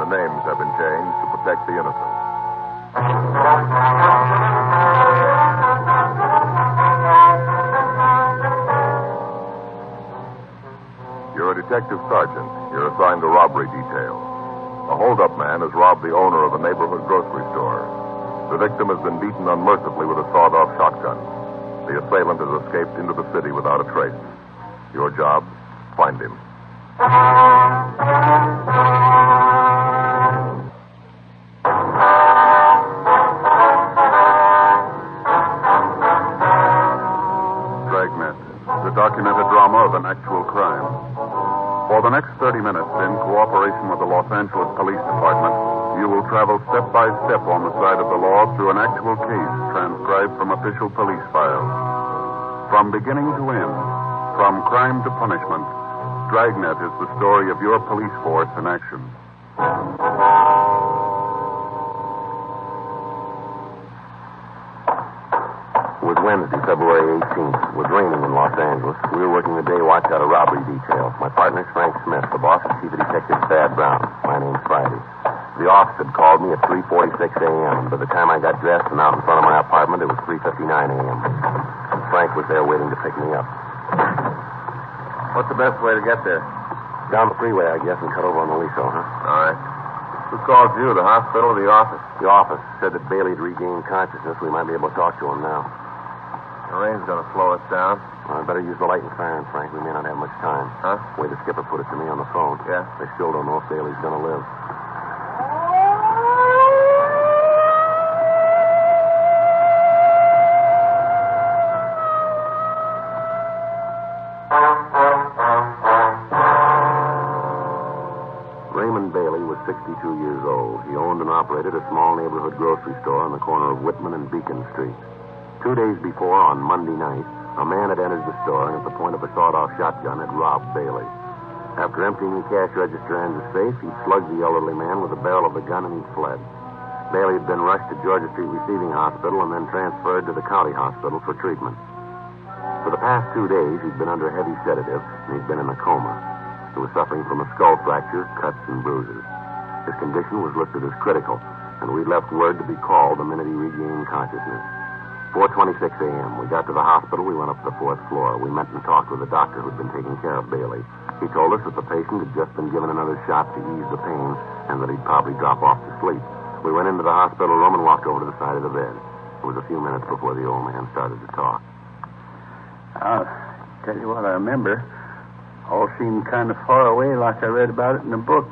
the names have been changed to protect the innocent. You're a detective sergeant. You're assigned to robbery detail. A hold-up man has robbed the owner of a neighborhood grocery store. The victim has been beaten unmercifully with a sawed-off shotgun. The assailant has escaped into the city without a trace. Your job, find him. Dragnet, the documented drama of an actual crime. For the next 30 minutes, in cooperation with the Los Angeles Police Department, you will travel step by step on the side of the law through an actual case transcribed from official police files. From beginning to end, from crime to punishment, Dragnet is the story of your police force in action. It was Wednesday, February 18th. It was raining in Los Angeles. We were working the day watch out of robbery detail. My partner's Frank Smith. The boss is Chief Detective Thad Brown. My name's Friday. The office had called me at 3:46 a.m. By the time I got dressed and out in front of my apartment, it was 3:59 a.m. Frank was there waiting to pick me up. What's the best way to get there? Down the freeway, I guess, and cut over on the Liso, huh? All right. Who called you, the hospital or the office? The office said that Bailey had regained consciousness. We might be able to talk to him now. The rain's going to slow us down. Well, I'd better use the light and siren, Frank. We may not have much time. Huh? The way the skipper put it to me on the phone. Yeah? They still don't know if Bailey's going to live. Raymond Bailey was 62 years old. He owned and operated a small neighborhood grocery store on the corner of Whitman and Beacon Street. 2 days before, on Monday night, a man had entered the store and at the point of a sawed-off shotgun had robbed Bailey. After emptying the cash register and his safe, he'd slugged the elderly man with the barrel of the gun and he'd fled. Bailey had been rushed to Georgia Street Receiving Hospital and then transferred to the county hospital for treatment. For the past 2 days, he'd been under heavy sedative and he'd been in a coma. He was suffering from a skull fracture, cuts, and bruises. His condition was listed as critical, and we left word to be called the minute he regained consciousness. 4:26 a.m. We got to the hospital. We went up to the 4th floor. We met and talked with the doctor who'd been taking care of Bailey. He told us that the patient had just been given another shot to ease the pain and that he'd probably drop off to sleep. We went into the hospital room and walked over to the side of the bed. It was a few minutes before the old man started to talk. I'll tell you what I remember. All seemed kind of far away, like I read about it in a book.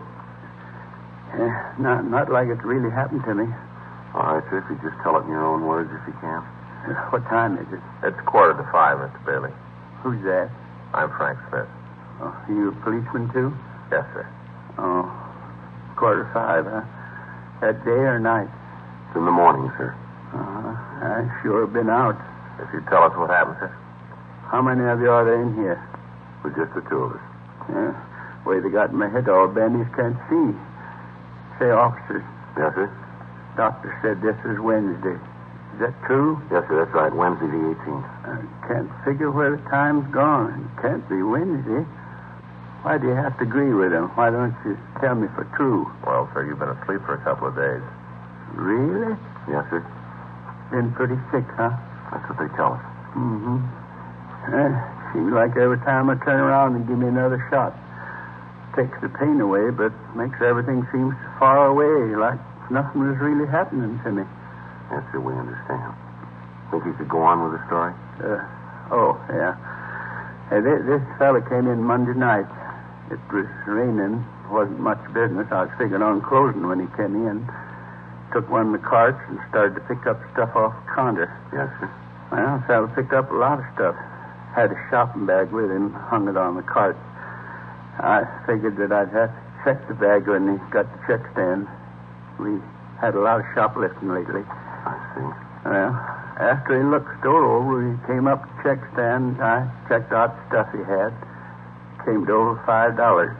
Not like it really happened to me. All right, sir, if you just tell it in your own words if you can. What time is it? It's 4:45, Mr. Bailey. Who's that? I'm Frank Smith. Oh, you a policeman, too? Yes, sir. Oh, 4:45, huh? That day or night? It's in the morning, sir. I sure have been out. If you tell us what happened, sir. How many of you are there in here? We're just the two of us. Yeah. Way they got my head all bandaged, can't see. Say, officers. Yes, sir? Doctor said this is Wednesday. Is that true? Yes, sir, that's right. Wednesday the 18th. I can't figure where the time's gone. It can't be Wednesday. Why do you have to agree with him? Why don't you tell me for true? Well, sir, you've been asleep for a couple of days. Really? Yes, sir. Been pretty sick, huh? That's what they tell us. Mm-hmm. Seems like every time I turn around and give me another shot. Takes the pain away, but makes everything seem far away, like nothing was really happening to me. Yes, sir, we understand. Think you could go on with the story? Yeah. Hey, this fella came in Monday night. It was raining. Wasn't much business. I was figuring on closing when he came in. Took one of the carts and started to pick up stuff off the counter. Yes, sir. Well, the fella picked up a lot of stuff. Had a shopping bag with him, hung it on the cart. I figured that I'd have to check the bag when he got the check stand. We had a lot of shoplifting lately. I see. Well, after he looked the store over, he came up to the check stand. I checked out the stuff he had. Came to over $5.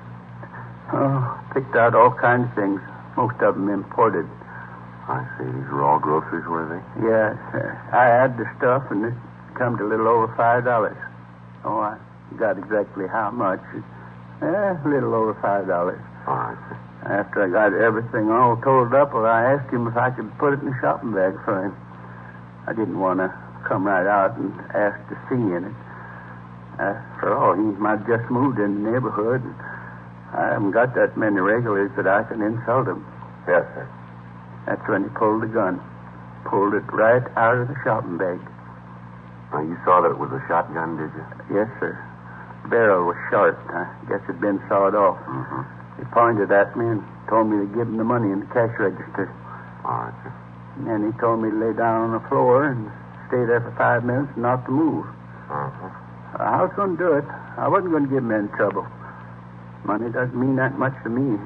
Picked out all kinds of things. Most of them imported. I see. These were all groceries, were they? Yes. I had the stuff, and it come to a little over $5. Oh, I got exactly how much. A little over $5. All right, sir. After I got everything all told up, well, I asked him if I could put it in the shopping bag for him. I didn't want to come right out and ask to see in it. After all, he might have just moved in the neighborhood. And I haven't got that many regulars that I can insult him. Yes, sir. That's when he pulled the gun. Pulled it right out of the shopping bag. Now, you saw that it was a shotgun, did you? Yes, sir. The barrel was short. I guess it'd been sawed off. Mm-hmm. He pointed at me and told me to give him the money in the cash register. All right, sir. And then he told me to lay down on the floor and stay there for 5 minutes and not to move. Mm-hmm. I was going to do it. I wasn't going to give him any trouble. Money doesn't mean that much to me.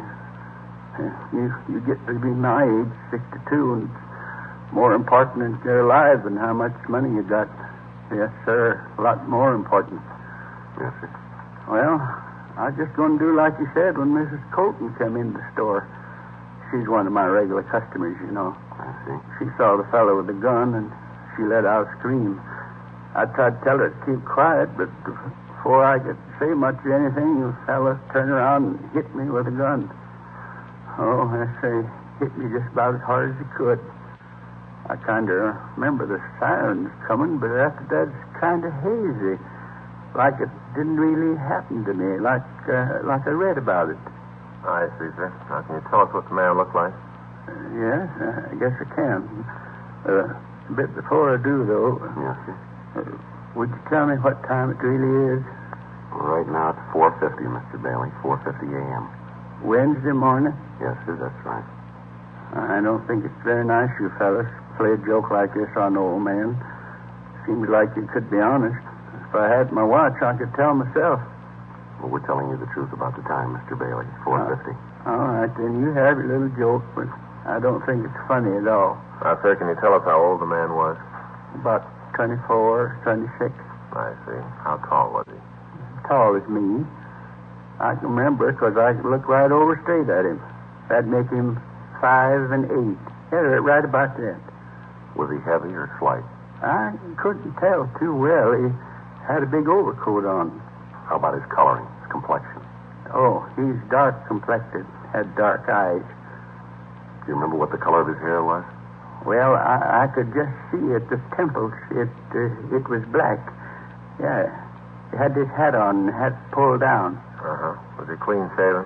You get to be my age, 62, and it's more important in your life than how much money you got. Yes, sir. A lot more important. Yes, sir. Well, I was just going to do like you said when Mrs. Colton came into the store. She's one of my regular customers, you know. I see. She saw the fellow with the gun, and she let out a scream. I tried to tell her to keep quiet, but before I could say much of anything, the fellow turned around and hit me with a gun. Oh, I say, hit me just about as hard as he could. I kind of remember the sirens coming, but after that, it's kind of hazy. Like it didn't really happen to me, like I read about it. I see, sir. Now, can you tell us what the man looked like? Yes, I guess I can. A bit before I do, though, Yes, sir. Would you tell me what time it really is? Well, right now it's 4:50, Mr. Bailey. 4:50 a.m. Wednesday morning? Yes, sir, that's right. I don't think it's very nice, you fellas, play a joke like this on the old man. Seems like you could be honest. If I had my watch, I could tell myself. Well, we're telling you the truth about the time, Mr. Bailey. 4:50. All right, then you have your little joke, but I don't think it's funny at all. Now, sir, can you tell us how old the man was? About 24, 26. I see. How tall was he? Tall as me. I can remember because I could look right over straight at him. That'd make him 5 and 8. Yeah, right about that. Was he heavy or slight? I couldn't tell too well. He had a big overcoat on. How about his coloring, his complexion? Oh, he's dark complected, had dark eyes. Do you remember what the color of his hair was? Well, I could just see at the temples. It was black. Yeah. He had his hat on, hat pulled down. Uh-huh. Was he clean shaven?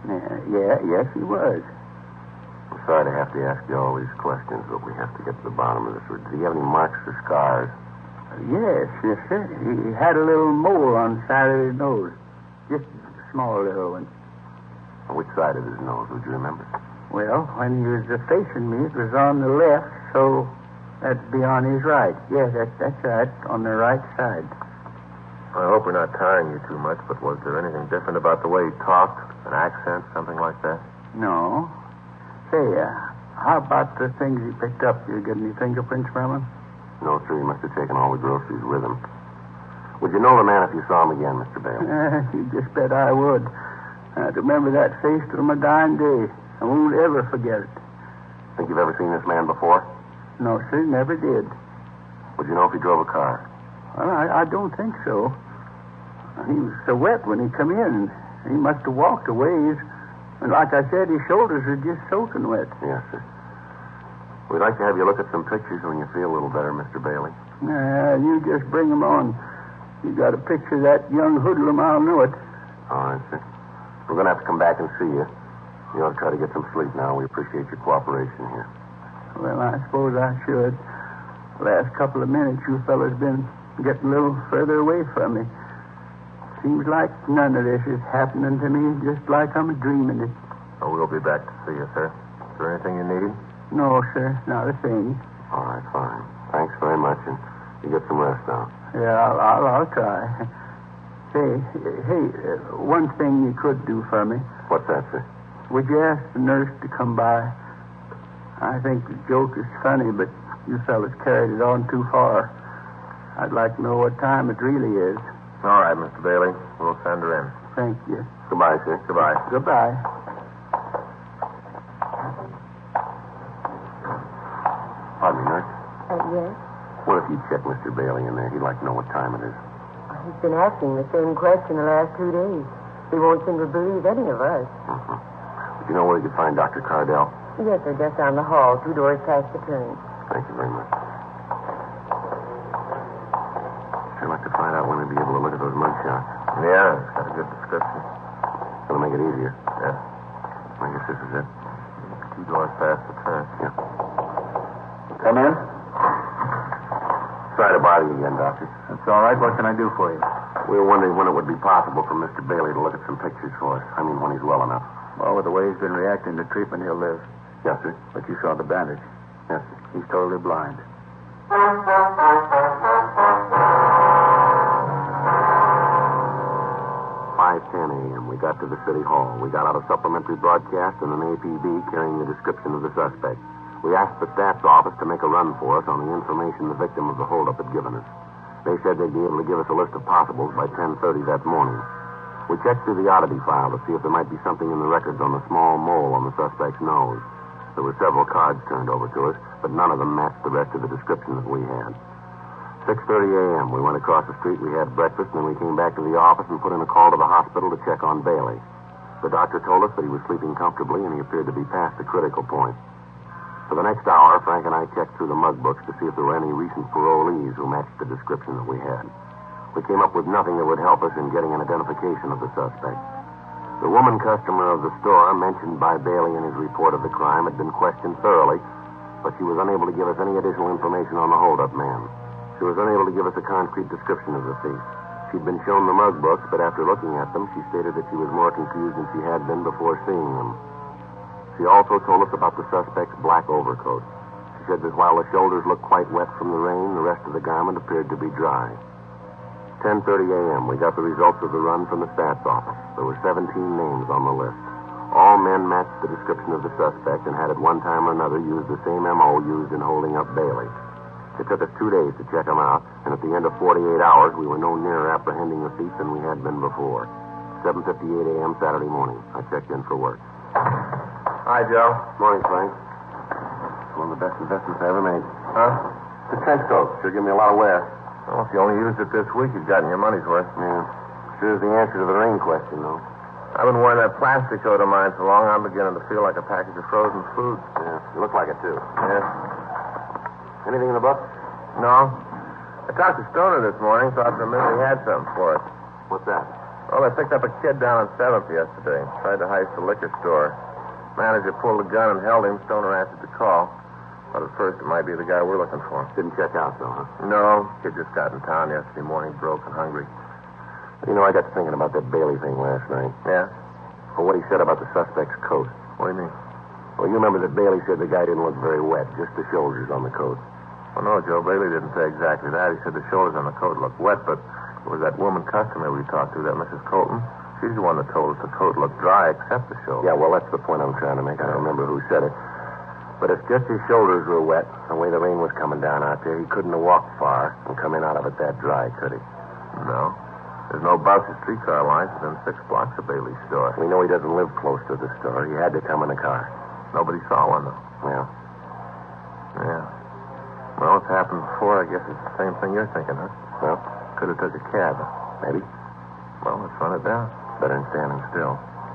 Yes, he was. I'm sorry to have to ask you all these questions, but we have to get to the bottom of this. Did he have any marks or scars? Yes, sir. He had a little mole on the side of his nose. Just a small little one. On which side of his nose, would you remember? Well, when he was facing me, it was on the left, so that'd be on his right. Yes, that's right, on the right side. I hope we're not tiring you too much, but was there anything different about the way he talked? An accent, something like that? No. Say, how about the things he picked up? Did you get any fingerprints from him? No, sir. He must have taken all the groceries with him. Would you know the man if you saw him again, Mr. Bailey? You just bet I would. I'd remember that face till my dying day. I won't ever forget it. Think you've ever seen this man before? No, sir, never did. Would you know if he drove a car? Well, I don't think so. He was so wet when he come in. He must have walked a ways. And like I said, his shoulders were just soaking wet. Yes, sir. We'd like to have you look at some pictures when you feel a little better, Mr. Bailey. You just bring them on. You got a picture of that young hoodlum, I'll know it. All right, sir. We're going to have to come back and see you. You ought to try to get some sleep now. We appreciate your cooperation here. Well, I suppose I should. The last couple of minutes, you fellas been getting a little further away from me. Seems like none of this is happening to me, just like I'm dreaming it. Oh, we'll be back to see you, sir. Is there anything you need? No, sir, not a thing. All right, fine. Thanks very much, and you get some rest now. Yeah, I'll try. Hey, one thing you could do for me. What's that, sir? Would you ask the nurse to come by? I think the joke is funny, but you fellas carried it on too far. I'd like to know what time it really is. All right, Mr. Bailey. We'll send her in. Thank you. Goodbye, sir. Goodbye. Goodbye. Pardon me, nurse. Yes? What if you check Mr. Bailey in there? He'd like to know what time it is. He's been asking the same question the last 2 days. He won't seem to believe any of us. Would Do you know where you could find Dr. Cardell? Yes, sir, just down the hall, 2 doors past the turn. Thank you very much. I'd like to find out when we'd be able to look at those mug shots. Yeah, it's got a good description. It'll make it easier. Yeah. I guess this is it. 2 doors past the turn. Yeah. Come in. Sorry to bother you again, Doctor. That's all right. What can I do for you? We were wondering when it would be possible for Mr. Bailey to look at some pictures for us. I mean, when he's well enough. Well, with the way he's been reacting to treatment, he'll live. Yes, sir. But you saw the bandage. Yes, sir. He's totally blind. 5:10 a.m. We got to the city hall. We got out a supplementary broadcast and an APB carrying the description of the suspect. We asked the staff's office to make a run for us on the information the victim of the holdup had given us. They said they'd be able to give us a list of possibles by 10:30 that morning. We checked through the oddity file to see if there might be something in the records on the small mole on the suspect's nose. There were several cards turned over to us, but none of them matched the rest of the description that we had. 6:30 a.m. We went across the street, we had breakfast, and then we came back to the office and put in a call to the hospital to check on Bailey. The doctor told us that he was sleeping comfortably and he appeared to be past the critical point. For the next hour, Frank and I checked through the mug books to see if there were any recent parolees who matched the description that we had. We came up with nothing that would help us in getting an identification of the suspect. The woman customer of the store mentioned by Bailey in his report of the crime had been questioned thoroughly, but she was unable to give us any additional information on the holdup man. She was unable to give us a concrete description of the thief. She'd been shown the mug books, but after looking at them, she stated that she was more confused than she had been before seeing them. She also told us about the suspect's black overcoat. She said that while the shoulders looked quite wet from the rain, the rest of the garment appeared to be dry. 10:30 a.m., we got the results of the run from the stats office. There were 17 names on the list. All men matched the description of the suspect and had at one time or another used the same M.O. used in holding up Bailey. It took us 2 days to check them out, and at the end of 48 hours, we were no nearer apprehending the thief than we had been before. 7:58 a.m. Saturday morning. I checked in for work. Hi, Joe. Morning, Frank. It's one of the best investments I ever made. Huh? The trench coat. Sure give me a lot of wear. Well, if you only used it this week, you've gotten your money's worth. Yeah. Sure is the answer to the rain question, though. I've been wearing that plastic coat of mine so long, I'm beginning to feel like a package of frozen food. Yeah, you look like it, too. Yeah. Anything in the book? No. I talked to Stoner this morning, thought for a minute he had something for us. What's that? Well, they picked up a kid down on 7th yesterday. Tried to heist the liquor store. Manager pulled a gun and held him. Stoner answered the call. But at first, it might be the guy we're looking for. Didn't check out, though, huh? No. Kid just got in town yesterday morning, broke and hungry. You know, I got to thinking about that Bailey thing last night. Yeah? Well, what he said about the suspect's coat. What do you mean? Well, you remember that Bailey said the guy didn't look very wet, just the shoulders on the coat. Well, no, Joe Bailey didn't say exactly that. He said the shoulders on the coat looked wet, but it was that woman customer we talked to, that Mrs. Colton. She's the one that told us the coat looked dry except the shoulders. Yeah, well, that's the point I'm trying to make. I don't remember who said it. But if just his shoulders were wet, the way the rain was coming down out there, he couldn't have walked far and come in out of it that dry, could he? No. There's no bus or streetcar lines within 6 blocks of Bailey's store. We know he doesn't live close to the store. He had to come in a car. Nobody saw one, though. Yeah. Yeah. Well, it's happened before. I guess it's the same thing you're thinking, huh? Well, could have took a cab. Maybe. Well, let's run it down. Better than standing still.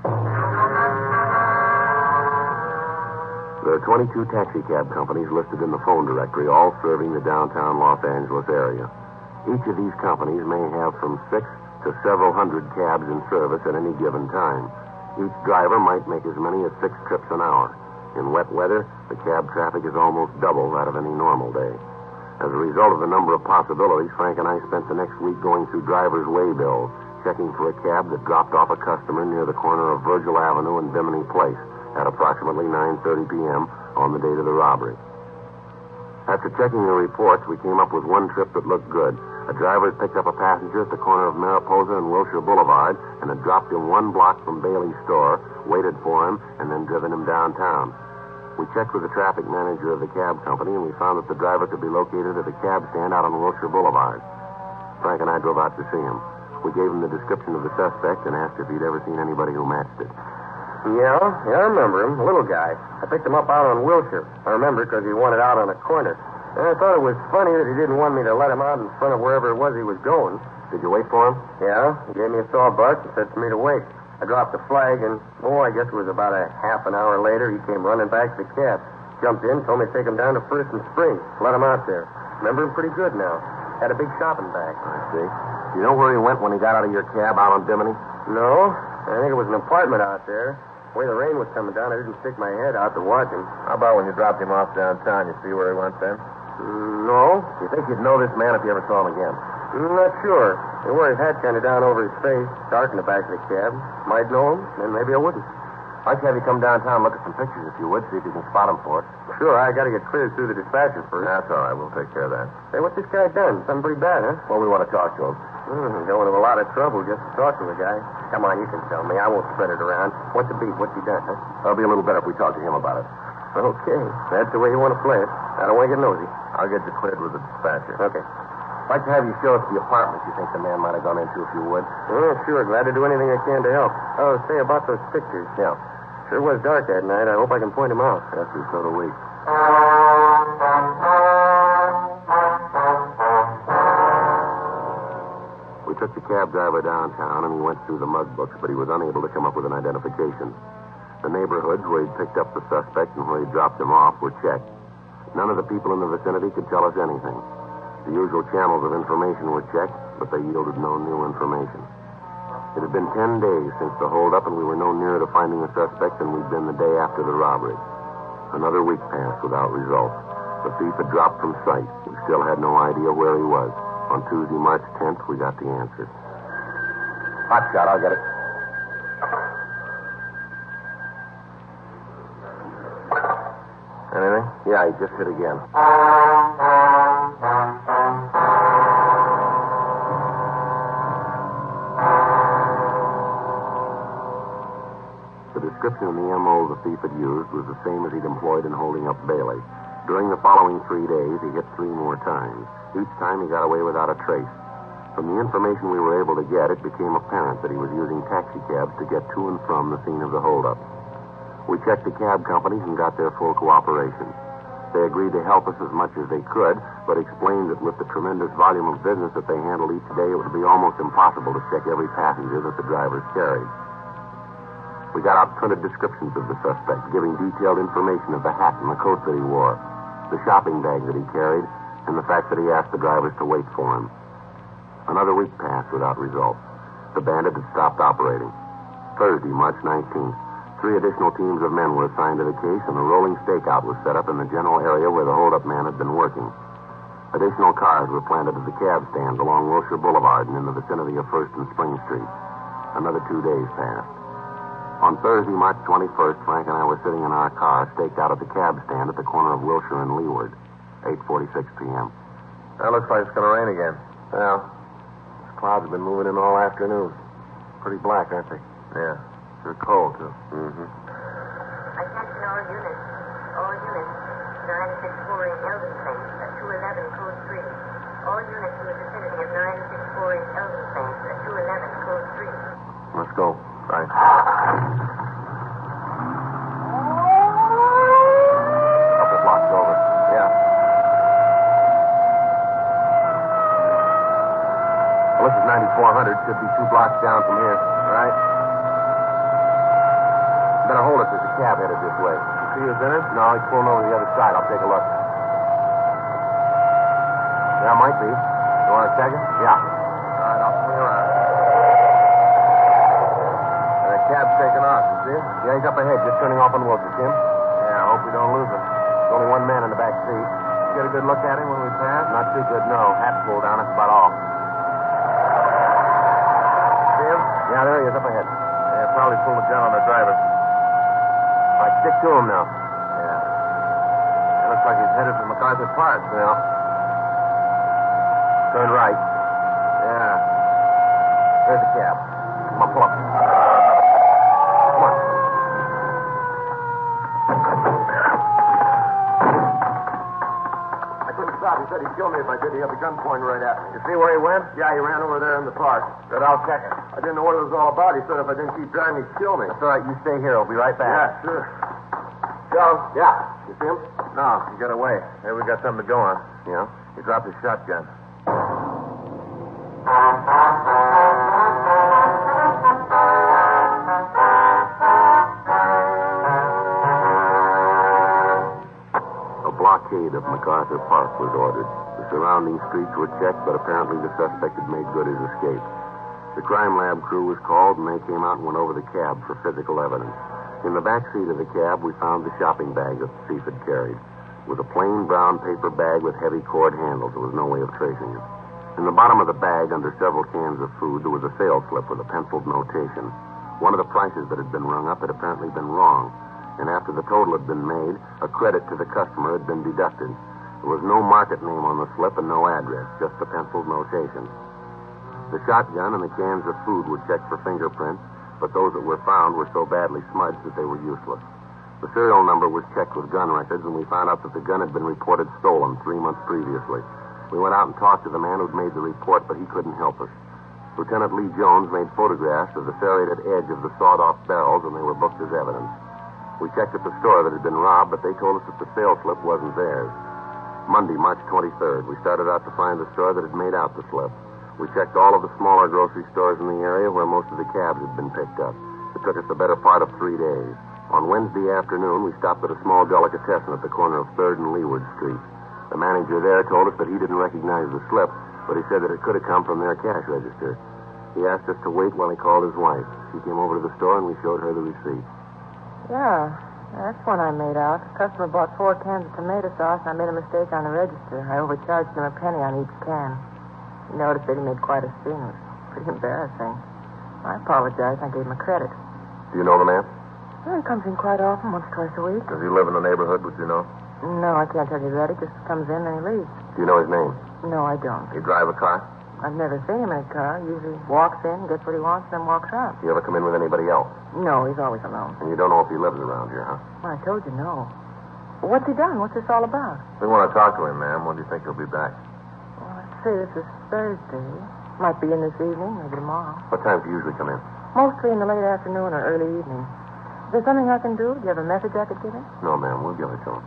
There are 22 taxi cab companies listed in the phone directory, all serving the downtown Los Angeles area. Each of these companies may have from 6 to several hundred cabs in service at any given time. Each driver might make as many as 6 trips an hour. In wet weather, the cab traffic is almost double that of any normal day. As a result of the number of possibilities, Frank and I spent the next week going through driver's way bills, checking for a cab that dropped off a customer near the corner of Virgil Avenue and Bimini Place at approximately 9:30 p.m. on the date of the robbery. After checking the reports, we came up with one trip that looked good. A driver had picked up a passenger at the corner of Mariposa and Wilshire Boulevard and had dropped him 1 block from Bailey's store, waited for him, and then driven him downtown. We checked with the traffic manager of the cab company, and we found that the driver could be located at a cab stand out on Wilshire Boulevard. Frank and I drove out to see him. We gave him the description of the suspect and asked if he'd ever seen anybody who matched it. Yeah, I remember him. A little guy. I picked him up out on Wilshire. I remember because he wanted out on a corner. And I thought it was funny that he didn't want me to let him out in front of wherever it was he was going. Did you wait for him? Yeah, he gave me a sawbuck and said for me to wait. I dropped the flag, and, I guess it was about a half an hour later, he came running back to the cab. Jumped in, told me to take him down to First and Spring. Let him out there. Remember him pretty good now. Had a big shopping bag. I see. You know where he went when he got out of your cab out on Bimini? No, I think it was an apartment out there. The way the rain was coming down, I didn't stick my head out to watch him. How about when you dropped him off downtown? You see where he went then? No. You think you'd know this man if you ever saw him again? Not sure. He wore his hat kind of down over his face, dark in the back of the cab. Might know him, then maybe I wouldn't. I'd have you come downtown and look at some pictures if you would, see if you can spot him for us. Sure, I got to get cleared through the dispatcher first. That's all right. We'll take care of that. Say, what's this guy done? Something pretty bad, huh? Well, we want to talk to him. Going to a lot of trouble just to talk to the guy. Come on, you can tell me. I won't spread it around. What's the beat? What's he done, huh? It'll be a little better if we talk to him about it. Okay. That's the way you want to play it. I don't want to get nosy. I'll get you cleared with the dispatcher. Okay. I'd like to have you show us the apartment you think the man might have gone into, if you would. Sure. Glad to do anything I can to help. Oh, say about those pictures. Yeah. Sure was dark that night. I hope I can point him out. Yes, so do we. We took the cab driver downtown, and he went through the mug books, but he was unable to come up with an identification. The neighborhoods where he'd picked up the suspect and where he dropped him off were checked. None of the people in the vicinity could tell us anything. The usual channels of information were checked, but they yielded no new information. It had been 10 days since the holdup, and we were no nearer to finding the suspect than we'd been the day after the robbery. Another week passed without result. The thief had dropped from sight. We still had no idea where he was. On Tuesday, March 10th, we got the answer. Hot shot, I'll get it. Anything? Yeah, he just hit again. The description of the M.O. the thief had used was the same as he'd employed in holding up Bailey. During the following 3 days, he hit 3 more times. Each time he got away without a trace. From the information we were able to get, it became apparent that he was using taxicabs to get to and from the scene of the holdup. We checked the cab companies and got their full cooperation. They agreed to help us as much as they could, but explained that with the tremendous volume of business that they handled each day, it would be almost impossible to check every passenger that the drivers carried. We got out printed descriptions of the suspect, giving detailed information of the hat and the coat that he wore, the shopping bag that he carried, and the fact that he asked the drivers to wait for him. Another week passed without result. The bandit had stopped operating. Thursday, March 19th, 3 additional teams of men were assigned to the case, and a rolling stakeout was set up in the general area where the holdup man had been working. Additional cars were planted at the cab stands along Wilshire Boulevard and in the vicinity of First and Spring Street. Another 2 days passed. On Thursday, March 21st, Frank and I were sitting in our car, staked out at the cab stand at the corner of Wilshire and Leeward, 8:46 p.m. That looks like it's going to rain again. Well, these clouds have been moving in all afternoon. Pretty black, aren't they? Yeah. They're cold, too. Attention Mm-hmm. all units. All units. 964 Eldon Place, 211 Code 3. All units in the vicinity of 964 Eldon Place, 211 Code 3. Let's go. Right. Couple blocks over. Yeah. Well, this is 9400. Should be 2 blocks down from here. Right. Better hold it. There's a cab headed this way. You see who's in it? No, he's pulling over the other side. I'll take a look. Yeah, might be. You want to check it? Yeah. All right, I'll swing around. The cab's taking off, you see it? Yeah, he's up ahead, just turning off on Wilshire, Jim. Yeah, I hope we don't lose him. There's only 1 man in the back seat. Get a good look at him when we pass? Not too good, no. Hat pulled down, that's about all. See him? Yeah, there he is, up ahead. Yeah, probably pulled a gun on the driver. All right, stick to him now. Yeah. It looks like he's headed for MacArthur Park. Yeah. Turn right. Yeah. There's the cab. Come on, pull up. Come on. I couldn't stop. He said he'd kill me if I did. He had the gun pointing right at me. You see where he went? Yeah, he ran over there in the park. Good, I'll check it. I didn't know what it was all about. He said if I didn't keep driving, he'd kill me. That's all right. You stay here. I'll be right back. Yeah, sure. Joe? Yeah. You see him? No, he got away. Hey, we got something to go on. Yeah. He dropped his shotgun. blockade of MacArthur Park was ordered. The surrounding streets were checked, but apparently the suspect had made good his escape. The crime lab crew was called, and they came out and went over the cab for physical evidence. In the back seat of the cab, we found the shopping bag that the thief had carried. It was a plain brown paper bag with heavy cord handles. There was no way of tracing it. In the bottom of the bag, under several cans of food, there was a sales slip with a penciled notation. One of the prices that had been rung up had apparently been wrong, and after the total had been made, a credit to the customer had been deducted. There was no market name on the slip and no address, just the penciled notation. The shotgun and the cans of food were checked for fingerprints, but those that were found were so badly smudged that they were useless. The serial number was checked with gun records, and we found out that the gun had been reported stolen 3 months previously. We went out and talked to the man who'd made the report, but he couldn't help us. Lieutenant Lee Jones made photographs of the serrated edge of the sawed-off barrels, and they were booked as evidence. We checked at the store that had been robbed, but they told us that the sales slip wasn't theirs. Monday, March 23rd, we started out to find the store that had made out the slip. We checked all of the smaller grocery stores in the area where most of the cabs had been picked up. It took us the better part of 3 days. On Wednesday afternoon, we stopped at a small delicatessen at the corner of 3rd and Leeward Street. The manager there told us that he didn't recognize the slip, but he said that it could have come from their cash register. He asked us to wait while he called his wife. She came over to the store, and we showed her the receipt. Yeah, that's one I made out. The customer bought 4 cans of tomato sauce, and I made a mistake on the register. I overcharged him a penny on each can. He noticed that he made quite a scene. It was pretty embarrassing. I apologized. I gave him a credit. Do you know the man? Well, he comes in quite often, once, twice a week. Does he live in the neighborhood, would you know? No, I can't tell you that. He just comes in and he leaves. Do you know his name? No, I don't. He drive a car? I've never seen him in a car. He usually walks in, gets what he wants, and then walks out. Do you ever come in with anybody else? No, he's always alone. And you don't know if he lives around here, huh? Well, I told you no. What's he done? What's this all about? We want to talk to him, ma'am. When do you think he'll be back? Well, let's see. This is Thursday. Might be in this evening, maybe tomorrow. What time do you usually come in? Mostly in the late afternoon or early evening. Is there something I can do? Do you have a message I could give him? No, ma'am. We'll give it to him.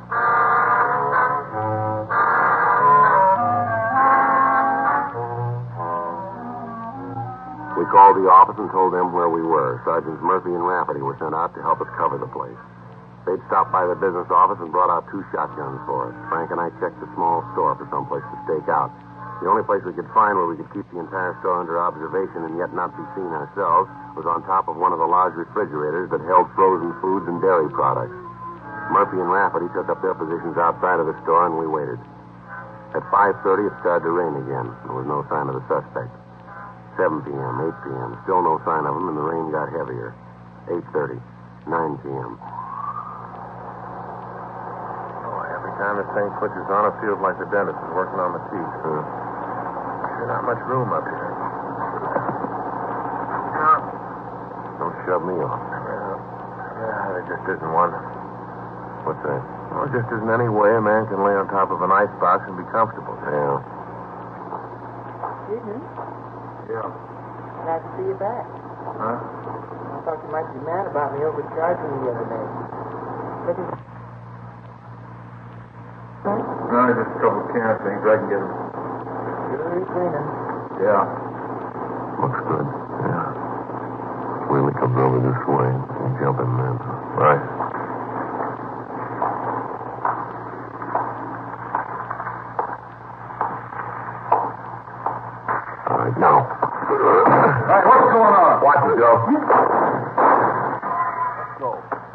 We called the office and told them where we were. Sergeants Murphy and Rafferty were sent out to help us cover the place. They'd stopped by the business office and brought out 2 shotguns for us. Frank and I checked the small store for some place to stake out. The only place we could find where we could keep the entire store under observation and yet not be seen ourselves was on top of one of the large refrigerators that held frozen foods and dairy products. Murphy and Rafferty took up their positions outside of the store, and we waited. At 5:30, it started to rain again. There was no sign of the suspect. 7 p.m., 8 p.m., still no sign of him, and the rain got heavier. 8:30, 9 p.m. Oh, every time this thing switches on, it feels like the dentist is working on the teeth. There's not much room up here. Don't shove me off. Yeah, there just isn't one. What's that? Well, there just isn't any way a man can lay on top of an icebox and be comfortable. Yeah. Evening. Yeah. Glad to see you back. Huh? I thought you might be mad about me overcharging you the other day. No, just a couple of can things. I can get them. You're cleaning. Yeah. Looks good. Yeah. Wheelie comes over this way. You jump in there. Right. All right, now. Hey, what's going on? Watch it, Joe. Let's go.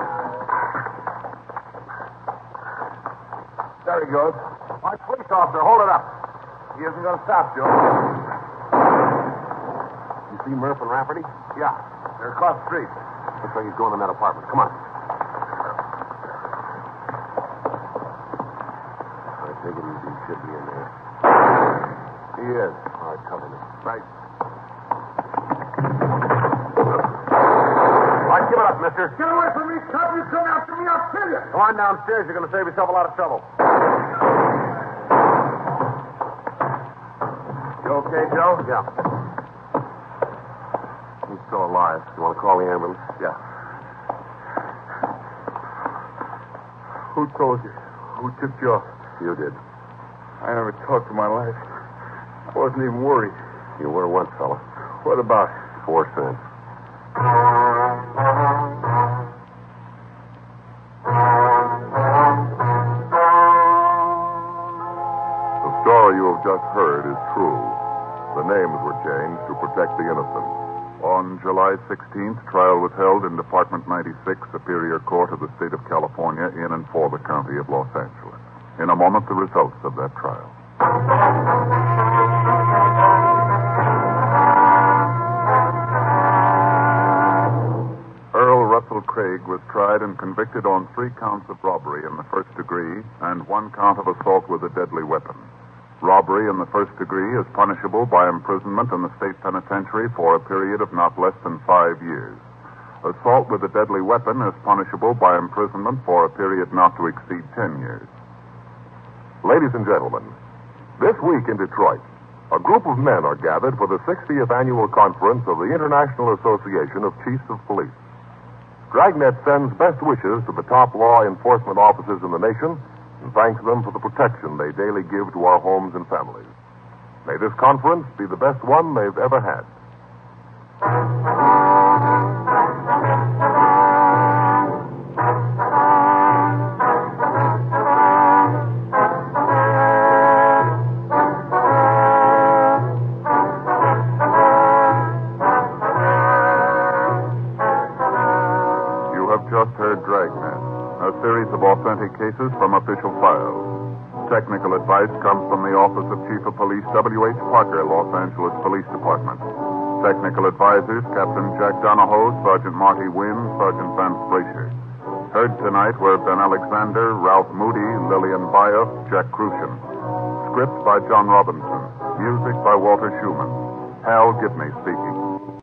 There he goes. My police officer, hold it up. He isn't going to stop, Joe. You see Murph and Rafferty? Yeah, they're across the street. Looks like he's going in that apartment. Come on. I take it easy. He should be in there. He is. All right, cover me. Right. All right, give it up, mister. Get away from me, cop. You come after me, I'll kill you. Go on downstairs. You're going to save yourself a lot of trouble. You okay, Joe? Yeah. He's still alive. You want to call the ambulance? Yeah. Who told you? Who tipped you off? You did. I never talked in my life. I wasn't even worried. You were once, fella. What about? 4 cents. story you have just heard is true. The names were changed to protect the innocent. On July 16th, trial was held in Department 96, Superior Court of the State of California, in and for the County of Los Angeles. In a moment, the results of that trial. Earl Russell Craig was tried and convicted on 3 counts of robbery in the first degree and 1 count of assault with a deadly weapon. Robbery in the first degree is punishable by imprisonment in the state penitentiary for a period of not less than 5 years. Assault with a deadly weapon is punishable by imprisonment for a period not to exceed 10 years. Ladies and gentlemen, this week in Detroit, a group of men are gathered for the 60th annual conference of the International Association of Chiefs of Police. Dragnet sends best wishes to the top law enforcement officers in the nation and thanks them for the protection they daily give to our homes and families. May this conference be the best one they've ever had. You have just heard Dragnet, a series of authentic cases from official files. Technical advice comes from the Office of Chief of Police W.H. Parker, Los Angeles Police Department. Technical advisors, Captain Jack Donahoe, Sergeant Marty Wynn, Sergeant Vance Brasher. Heard tonight were Ben Alexander, Ralph Moody, Lillian Baeff, Jack Crucian. Script by John Robinson. Music by Walter Schumann. Hal Gibney speaking.